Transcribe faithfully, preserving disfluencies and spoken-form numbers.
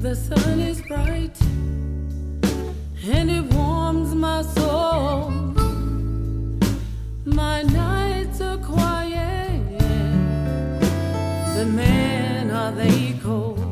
The sun is bright and it warms my soul. My nights are quiet, but man, are they cold.